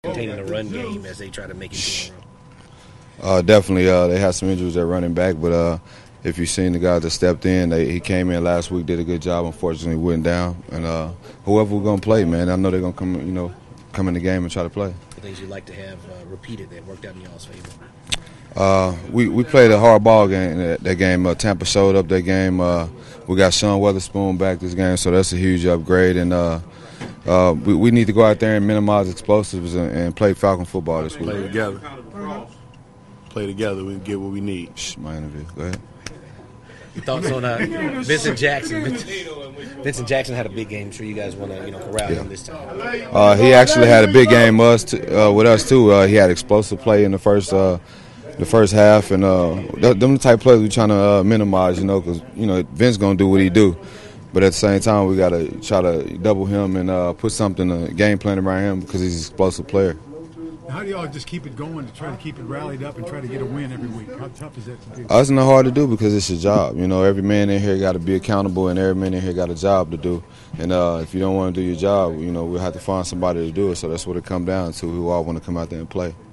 containing the run game as they try to make it to a run? Definitely, they had some injuries at running back, but if you've seen the guys that stepped in, he came in last week, did a good job. Unfortunately, went down, and whoever we're gonna play, man, I know they're gonna come in the game and try to play. The things you'd like to have repeated that worked out in y'all's favor. We played a hard ball game that game. Tampa showed up that game. We got Sean Weatherspoon back this game, so that's a huge upgrade. And we need to go out there and minimize explosives and play Falcon football this week. Play together. We get what we need. My interview. Go ahead. Your thoughts on Vincent Jackson? Vincent Jackson had a big game. I'm sure you guys want to corral him this time. He actually had a big game with us too. He had explosive play in the first half, and them the type of plays we're trying to minimize, because Vince gonna do what he do, but at the same time we gotta try to double him and put something, a game plan around him because he's an explosive player. How do y'all just keep it going to try to keep it rallied up and try to get a win every week? How tough is that to do? It's not hard to do because it's your job. Every man in here got to be accountable, and every man in here got a job to do. And if you don't want to do your job, we'll have to find somebody to do it. So that's what it comes down to. We all want to come out there and play.